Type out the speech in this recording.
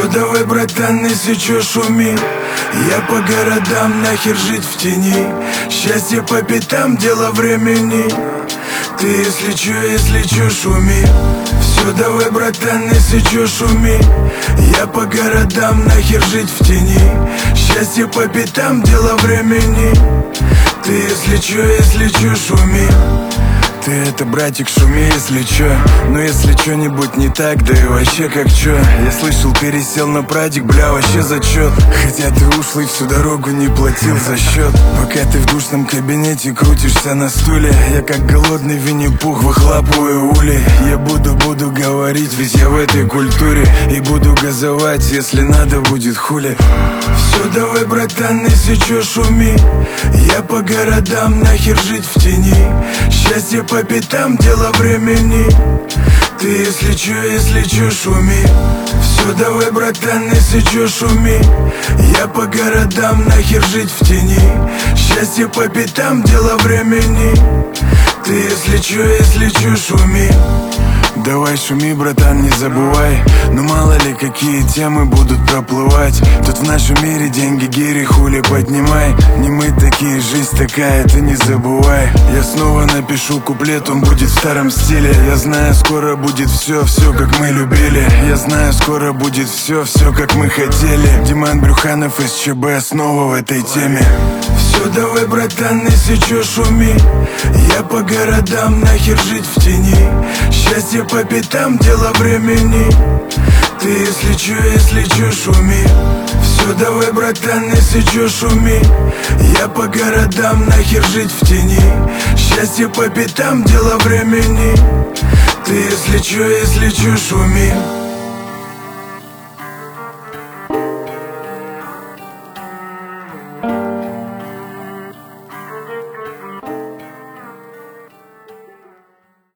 Все, давай, братан, если чё, шуми. Я по городам, нахер жить в тени. Счастье по пятам, дело времени. Ты, если чё, шуми. Все, давай, братан, если чё, шуми. Я по городам, нахер жить в тени. Счастье по пятам, дело времени. Ты, если чё, шуми. Ты это, братик, шуми, если чё. Но если чё-нибудь не так, да и вообще как чё. Я слышал, пересел на прадик, бля, вообще зачет. Хотя ты ушлый, всю дорогу не платил за счет. Пока ты в душном кабинете крутишься на стуле, я как голодный Винни-Пух выхлапываю ули. Я буду говорить, ведь я в этой культуре. И буду газовать, если надо будет, хули. Все, давай, братан, если чё, шуми. Я по городам, нахер жить в тени. Счастье по пятам, дело времени. Ты, если чё, шуми. Все, давай, братан, если чё, шуми. Я по городам, нахер жить в тени. Счастье по пятам, дело времени. Ты, если чё, шуми. Давай шуми, братан, не забывай. Но мало ли какие темы будут проплывать. Тут в нашем мире деньги, гири, хули поднимай. Не мы такие, жизнь такая, ты не забывай. Я снова напишу куплет, он будет в старом стиле. Я знаю, скоро будет все как мы любили. Я знаю, скоро будет все как мы хотели. Диман Брюханов из ЧБ снова в этой теме. Все, давай, братан, если чё, шуми. Я по городам, нахер жить в тени. Счастье по пятам, дело времени. Ты, если чё, шуми. Все, давай, братан, если чё, шуми. Я по городам, нахер жить в тени. Счастье по пятам, дело времени. Ты, если чё, шуми.